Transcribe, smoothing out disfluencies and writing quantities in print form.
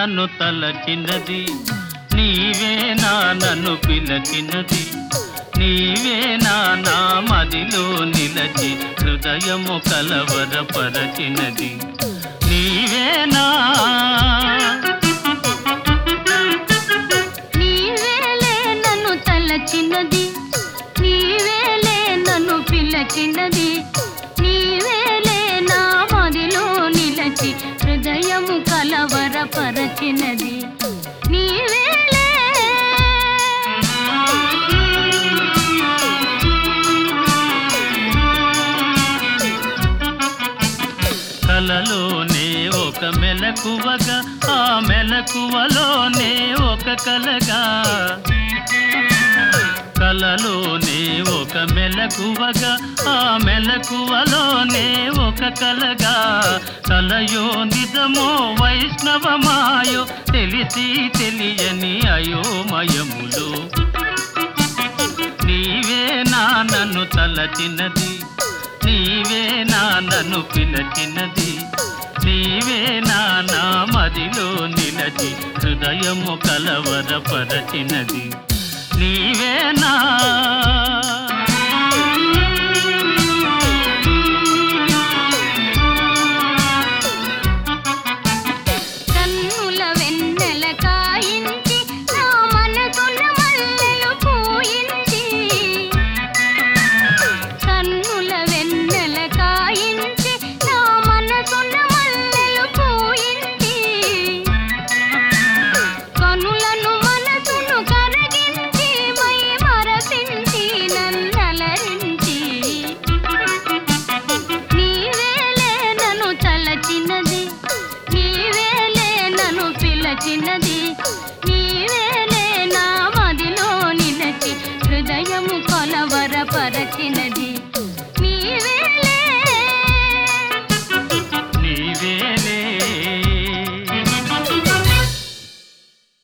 నన్ను తలచినది, నీవే నన్ను పిలచినది, నీవే నా మదిలో నిలచి హృదయము కలవరపరచినది, నీవేనా నీవేలే నన్ను తలచినది, నీవేలే నన్ను పిలచినది, నీవేలే నా మదిలో నిలచి హృదయము కలవరపరచినది, నీవేలే కలలోనే ఒక మెలకువగా, ఆ మెలకువలోనే ఒక కలగా, కలలోనే ఒక మెలకువగా, ఆ మెలకువలోనే ఒక కలగా, కలయో నిజమో వైష్ణవమాయో తెలిసి తెలియని అయోమయములు, నీవే నన్ను తలచినది, నీవే నన్ను పిలచినది, నీవే నా మదిలో నిలచి హృదయము కలవరపరచినది, నీవేనా కన్నుల వెన్నెల కాయించి నా మనసున మల్లెలు పూయించి, కన్నుల వెన్నెల కాయించి నా మనసున మల్లెలు పూయించి, కనులను మనసును కరగించి మై మరపించి నన్నలరించి, నీవేలే నన్ను తలచినది, నీవేలే నన్ను పిలచినది, నీవేలే నా మదిలో నిలచి హృదయము కొలవరపరచినది.